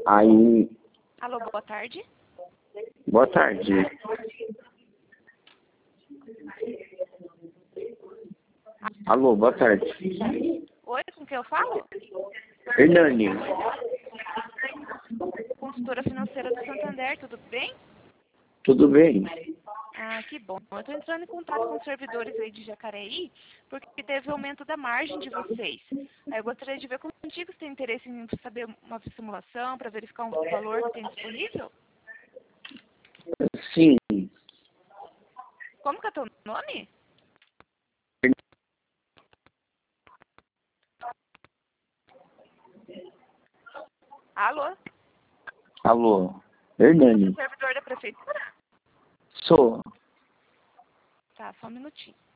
Aí, Alô, boa tarde. boa tarde. Alô, boa tarde. Oi, com quem eu falo? Hernani, Consultora financeira do Santander, tudo bem? tudo bem? Ah, que bom. Eu estou entrando em contato com os servidores aí de Jacareí, porque teve aumento da margem de vocês. Aí eu gostaria de ver contigo se tem interesse em saber uma simulação para verificar um valor que tem disponível. Sim, Como que é teu nome? Alô? alô, Você é Hernani, servidor da prefeitura? sou. Tá, só um minutinho.